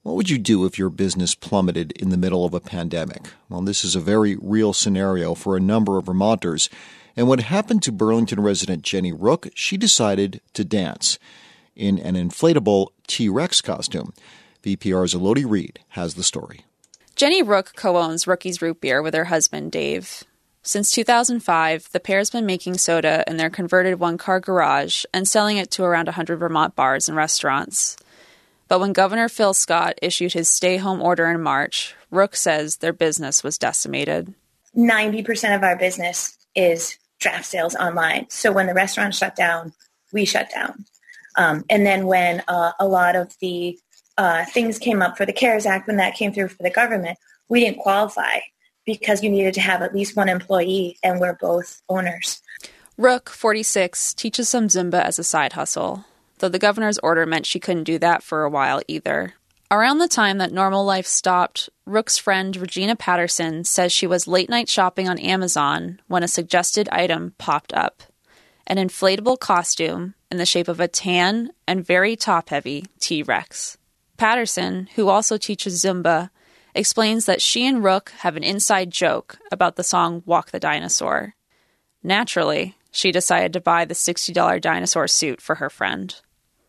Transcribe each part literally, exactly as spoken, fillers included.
What would you do if your business plummeted in the middle of a pandemic? Well, this is a very real scenario for a number of Vermonters. And what happened to Burlington resident Jenny Rook, she decided to dance in an inflatable T-Rex costume. V P R's Elodie Reed has the story. Jenny Rook co-owns Rookie's Root Beer with her husband, Dave. Since two thousand five, the pair's been making soda in their converted one-car garage and selling it to around one hundred Vermont bars and restaurants. But when Governor Phil Scott issued his stay-home order in March, Rook says their business was decimated. ninety percent of our business is draft sales online. So when the restaurant shut down, we shut down. Um, and then when uh, a lot of the uh, things came up for the CARES Act, when that came through for the government, we didn't qualify because you needed to have at least one employee, and we're both owners. Rook, forty-six, teaches some Zumba as a side hustle, though the governor's order meant she couldn't do that for a while either. Around the time that normal life stopped, Rook's friend Regina Patterson says she was late-night shopping on Amazon when a suggested item popped up. An inflatable costume in the shape of a tan and very top-heavy T-Rex. Patterson, who also teaches Zumba, explains that she and Rook have an inside joke about the song Walk the Dinosaur. Naturally, she decided to buy the sixty dollars dinosaur suit for her friend.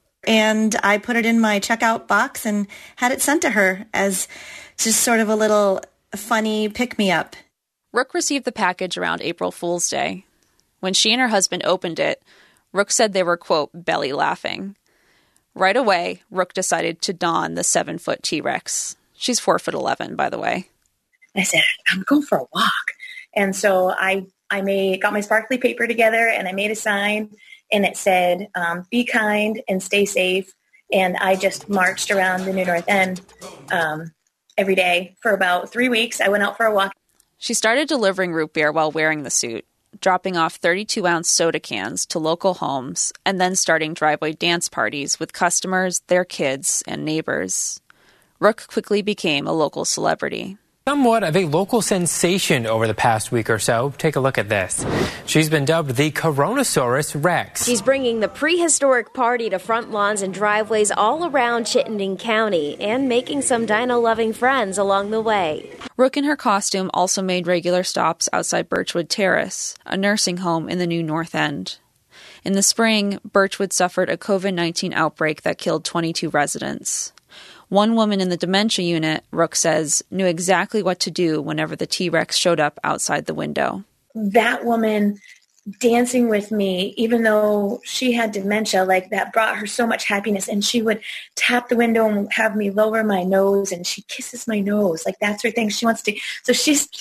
And I put it in my checkout box and had it sent to her as just sort of a little funny pick-me-up. Rook received the package around April Fool's Day. When she and her husband opened it, Rook said they were, quote, belly laughing. Right away, Rook decided to don the seven-foot T-Rex. She's four foot eleven, by the way. I said, I'm going for a walk. And so I, I made got my sparkly paper together and I made a sign. And it said, um, be kind and stay safe. And I just marched around the New North End um, every day for about three weeks. I went out for a walk. She started delivering root beer while wearing the suit, dropping off thirty-two ounce soda cans to local homes, and then starting driveway dance parties with customers, their kids, and neighbors. Rook quickly became a local celebrity. Somewhat of a local sensation over the past week or so. Take a look at this. She's been dubbed the Coronasaurus Rex. She's bringing the prehistoric party to front lawns and driveways all around Chittenden County and making some dino-loving friends along the way. Rook in her costume also made regular stops outside Birchwood Terrace, a nursing home in the New North End. In the spring, Birchwood suffered a covid nineteen outbreak that killed twenty-two residents. One woman in the dementia unit, Rook says, knew exactly what to do whenever the T-Rex showed up outside the window. That woman dancing with me, even though she had dementia, like that brought her so much happiness. And she would tap the window and have me lower my nose, and she kisses my nose. Like that's her thing. She wants to. So she's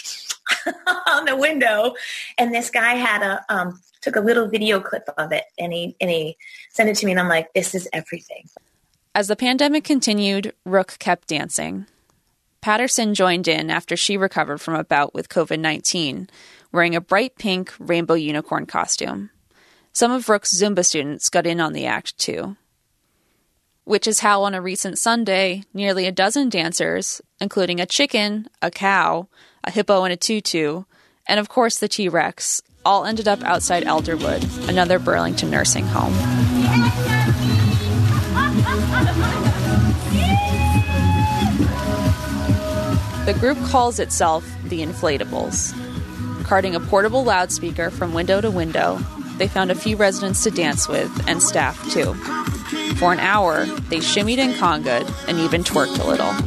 on the window, and this guy had a um, took a little video clip of it, and he and he sent it to me, and I'm like, this is everything. As the pandemic continued, Rook kept dancing. Patterson joined in after she recovered from a bout with covid nineteen, wearing a bright pink rainbow unicorn costume. Some of Rook's Zumba students got in on the act, too. Which is how on a recent Sunday, nearly a dozen dancers, including a chicken, a cow, a hippo in a tutu, and of course the T-Rex, all ended up outside Elderwood, another Burlington nursing home. The group calls itself the Inflatables. Carting a portable loudspeaker from window to window, they found a few residents to dance with, and staff too. For an hour, they shimmied and congaed and even twerked a little.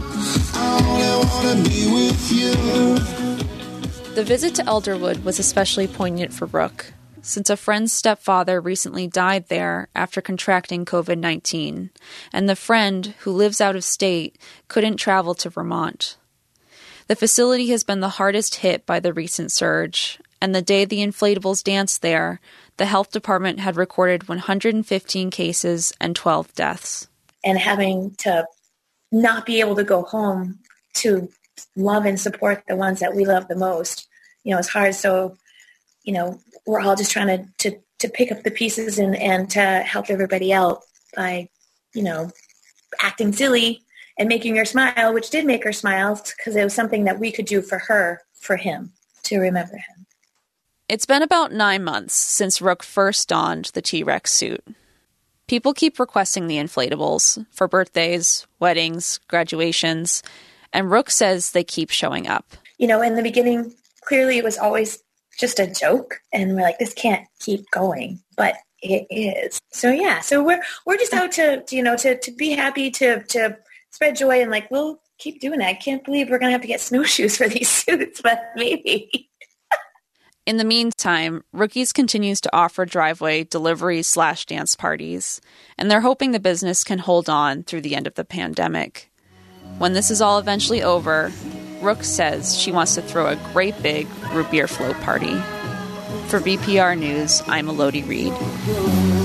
The visit to Elderwood was especially poignant for Rook, since a friend's stepfather recently died there after contracting covid nineteen, and the friend, who lives out of state, couldn't travel to Vermont. The facility has been the hardest hit by the recent surge, and the day the Inflatables danced there, the health department had recorded one hundred fifteen cases and twelve deaths. And having to not be able to go home to love and support the ones that we love the most, you know, it's hard. So, you know, we're all just trying to, to, to pick up the pieces and, and to help everybody out by, you know, acting silly and making her smile, which did make her smile because it was something that we could do for her, for him, to remember him. It's been about nine months since Rook first donned the T-Rex suit. People keep requesting the inflatables for birthdays, weddings, graduations, and Rook says they keep showing up. You know, in the beginning, clearly it was always just a joke, and we're like, this can't keep going, but it is. So yeah, so we're we're just out to, to you know to to be happy, to to spread joy, and like we'll keep doing it. I can't believe we're gonna have to get snowshoes for these suits, but maybe. In the meantime, Rookies continues to offer driveway deliveries slash dance parties, and they're hoping the business can hold on through the end of the pandemic. When this is all eventually over, Rook says she wants to throw a great big root beer float party. For V P R News, I'm Elodie Reed.